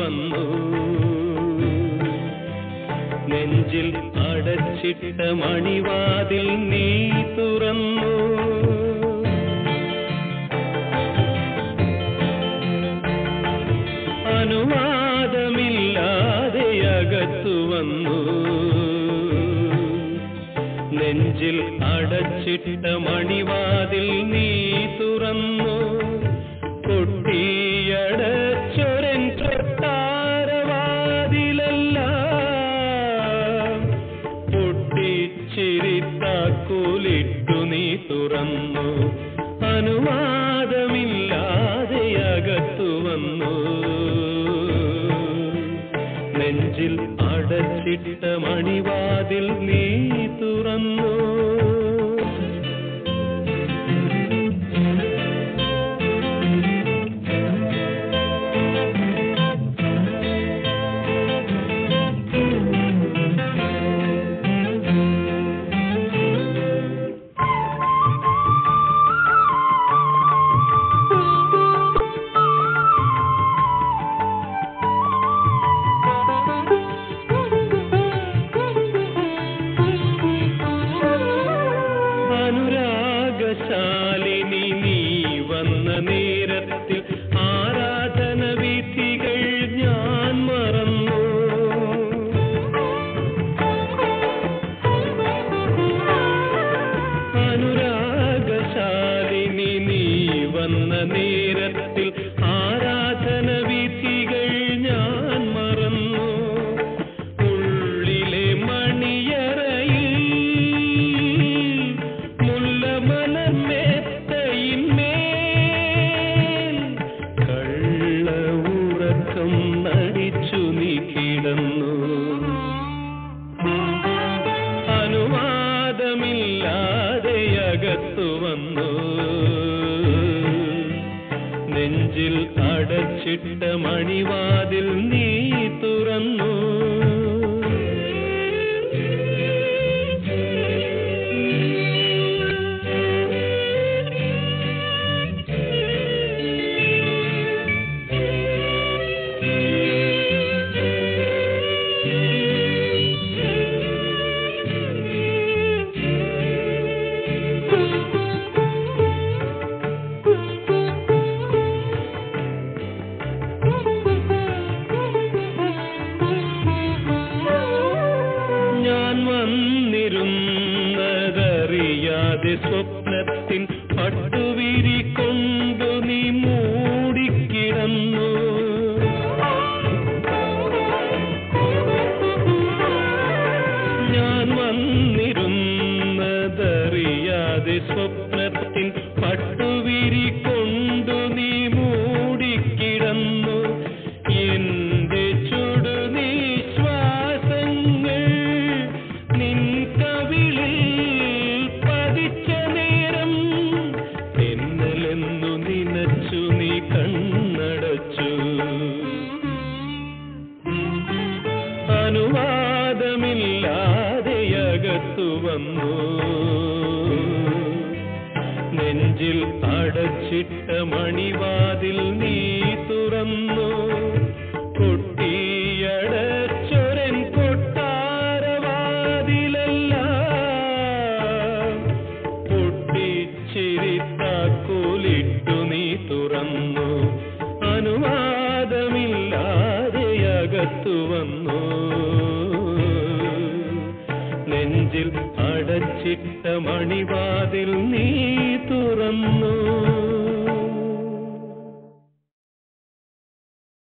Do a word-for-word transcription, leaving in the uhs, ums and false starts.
വന്നു. നെഞ്ചിൽ അടച്ചിട്ട മണിവാതിൽ നീ തുറന്നു. അനുവാദമില്ലാതെ അകത്തു വന്നു. നെഞ്ചിൽ അടച്ചിട്ട മണിവാതിൽ നീ തുറന്നു. കൊട്ടിയടച്ചൊരൻ കൊട്ടാരവാതിലെല്ലാം പൊട്ടിച്ചിരിത്താക്കോലിട്ടു നീ തുറന്നു. അനുവാദമില്ലാതെ അകത്തു വന്നു. നെഞ്ചിൽ അടച്ചിട്ട മണിവാതിൽ നീ തുറന്നു. അനുരാഗശാലിനി നീ വന്ന നേരത്തിൽ ആരാധന വിധികൾ ഞാൻ മറന്നു. അനുരാഗശാലിനി നീ വന്ന നേരത്തിൽ ആരാധന വിധികൾ ഞാൻ മറന്നു. ഉള്ളിലെ മണിയറയിൽ നടിച്ചു നീ കിടന്നു. അനുവാദമില്ലാതെ അകത്തു വന്നു. നെഞ്ചിൽ അടച്ചിട്ട മണിവാതിൽ നീ തുറന്നു. ഞാൻ വന്നിരുന്നതറിയാതെ സ്വപ്നത്തിൻ പട്ടുവിരി കൊണ്ടു നീ മൂടിക്കിടന്നു. ഞാൻ വന്നിരുന്നതറിയാതെ സ്വപ്നത്തിൻ പട്ടുവിരി കൊണ്ടു നീ മൂടിക്കിടന്നു. എന്റെ ചുടുനിശ്വാസങ്ങൾ നിൻ കവിളിൽ പതിച്ച നേരം തെന്നലെന്നു നിനച്ചു നീ കണ്ണടച്ചു. അനുവാദമില്ലാതെ അകത്തു വന്നു. നെഞ്ചിൽ അടച്ചിട്ട മണിവാതിൽ നീ തുറന്നു. കൊട്ടിയടച്ചൊരൻ കൊട്ടാരവാതിലെല്ലാം പൊട്ടിച്ചിരിത്താക്കോലിട്ടു നീ തുറന്നു. അനുവാദമില്ലാതെ അകത്തു വന്നു. നെഞ്ചിൽ അടച്ചിട്ട മണിവാതിൽ നീ തുറന്നു.